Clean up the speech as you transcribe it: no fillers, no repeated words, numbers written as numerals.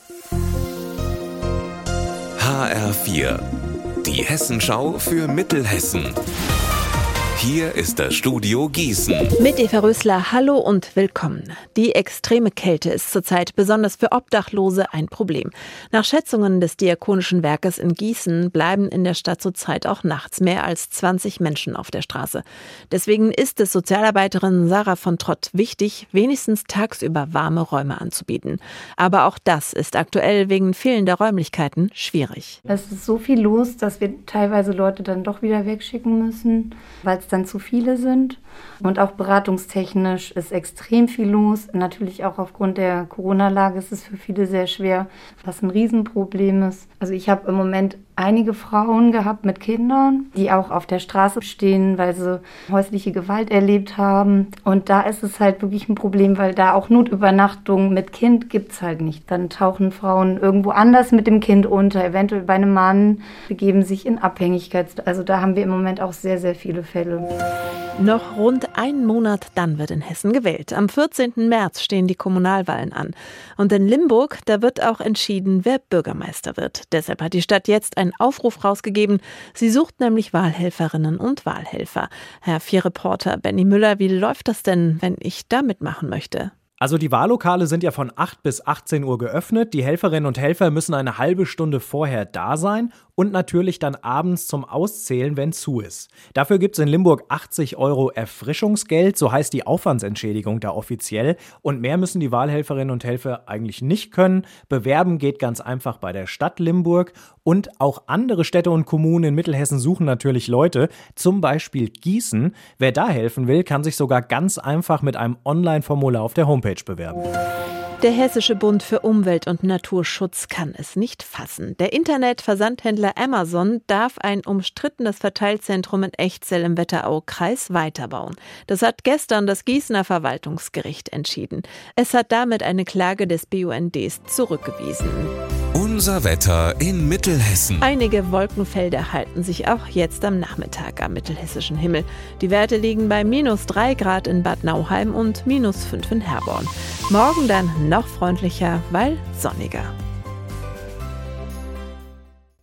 HR4, die Hessenschau für Mittelhessen. Hier ist das Studio Gießen. Mit Eva Rösler, hallo und willkommen. Die extreme Kälte ist zurzeit besonders für Obdachlose ein Problem. Nach Schätzungen des Diakonischen Werkes in Gießen bleiben in der Stadt zurzeit auch nachts mehr als 20 Menschen auf der Straße. Deswegen ist es Sozialarbeiterin Sarah von Trott wichtig, wenigstens tagsüber warme Räume anzubieten. Aber auch das ist aktuell wegen fehlender Räumlichkeiten schwierig. Es ist so viel los, dass wir teilweise Leute dann doch wieder wegschicken müssen, weil es dann zu viele sind. Und auch beratungstechnisch ist extrem viel los. Natürlich auch aufgrund der Corona-Lage ist es für viele sehr schwer, was ein Riesenproblem ist. Also ich habe im Moment einige Frauen gehabt mit Kindern, die auch auf der Straße stehen, weil sie häusliche Gewalt erlebt haben. Und da ist es halt wirklich ein Problem, weil da auch Notübernachtung mit Kind gibt es halt nicht. Dann tauchen Frauen irgendwo anders mit dem Kind unter, eventuell bei einem Mann, begeben sich in Abhängigkeit. Also da haben wir im Moment auch sehr, sehr viele Fälle. Noch rund einen Monat, dann wird in Hessen gewählt. Am 14. März stehen die Kommunalwahlen an. Und in Limburg, da wird auch entschieden, wer Bürgermeister wird. Deshalb hat die Stadt jetzt einen Aufruf rausgegeben. Sie sucht nämlich Wahlhelferinnen und Wahlhelfer. HR4-Reporter Benny Müller, wie läuft das denn, wenn ich da mitmachen möchte? Also die Wahllokale sind ja von 8 bis 18 Uhr geöffnet. Die Helferinnen und Helfer müssen eine halbe Stunde vorher da sein und natürlich dann abends zum Auszählen, wenn zu ist. Dafür gibt es in Limburg 80 € Erfrischungsgeld, so heißt die Aufwandsentschädigung da offiziell. Und mehr müssen die Wahlhelferinnen und Helfer eigentlich nicht können. Bewerben geht ganz einfach bei der Stadt Limburg. Und auch andere Städte und Kommunen in Mittelhessen suchen natürlich Leute, zum Beispiel Gießen. Wer da helfen will, kann sich sogar ganz einfach mit einem Online-Formular auf der Homepage bewerben. Der Hessische Bund für Umwelt und Naturschutz kann es nicht fassen. Der Internetversandhändler Amazon darf ein umstrittenes Verteilzentrum in Echzell im Wetteraukreis weiterbauen. Das hat gestern das Gießener Verwaltungsgericht entschieden. Es hat damit eine Klage des BUNDs zurückgewiesen. Unser Wetter in Mittelhessen. Einige Wolkenfelder halten sich auch jetzt am Nachmittag am mittelhessischen Himmel. Die Werte liegen bei -3 Grad in Bad Nauheim und -5 in Herborn. Morgen dann noch freundlicher, weil sonniger.